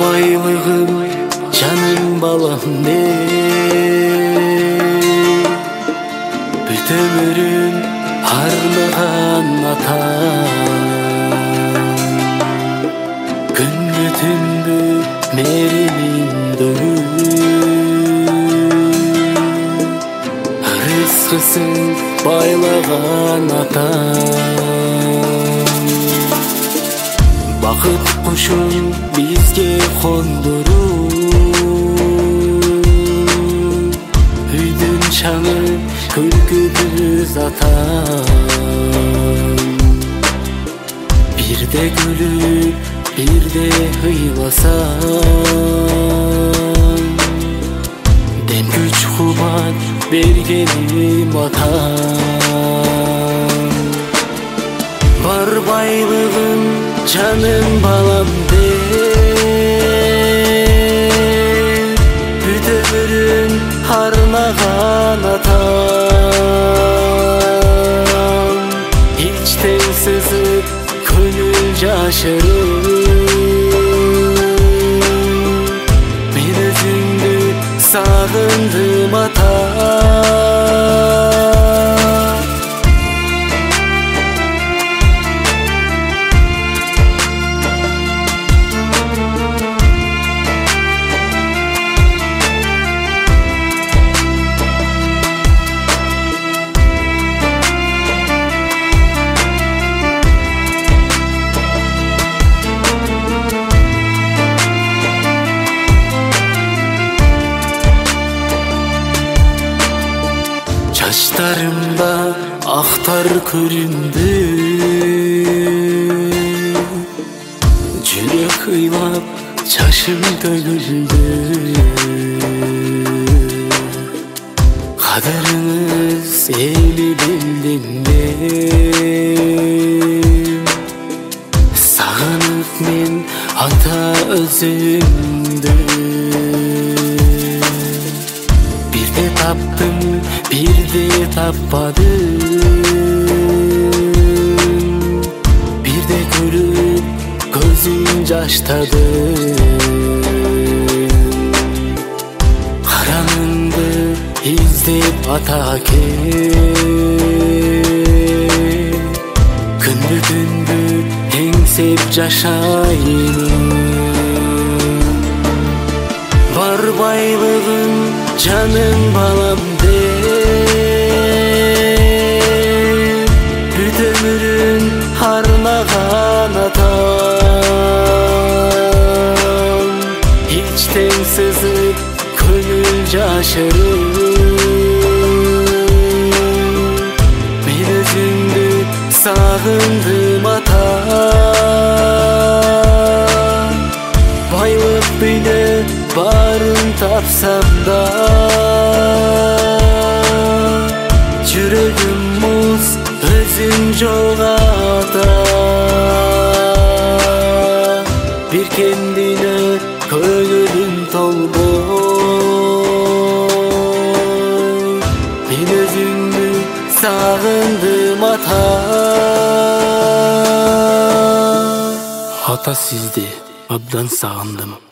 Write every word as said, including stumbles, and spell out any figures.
байлыгым, жаным балам не, бүт өмүрүм арнаган ата. Күнү түндү мериминдүү, рызкысын байлаган ата. Бакыт кушун бизге кондуруу, үйдүн шаңы күлкүбүз ата. Бирде күлүп, бирде ыйласаң, дем күч кубат бергеним ата. Бар байлыгым, жаным балам де, бүт өмүрүн арнаган ата. Ичтен сызып көңүл жашырып, мен өзүңдү сагындым ата. Çaçlarımda aktar köründü, Jürek kıylap çaşım döküldü. Kaderiniz eli bildim ben, sağınıp men ata özümdü. Bir de taptım, bir de tapmadım, bir de görüp gözüm yaştadım. Karanındı izlep atake, kündü tündü engsep yaşayın. Var байлыгым, жаным балам де, бүт өмүрүн арнаган ата. Ичтен сызып көңүл жашырып, мен өзүңдү сагындым ата. Байлык бейне барын тапсам да, жүрөгүм муз өзүң жолгата. Bir kendine көңүлүм толбой, мен өзүңдү сагындым ата. Ата, сизди абдан сагындым.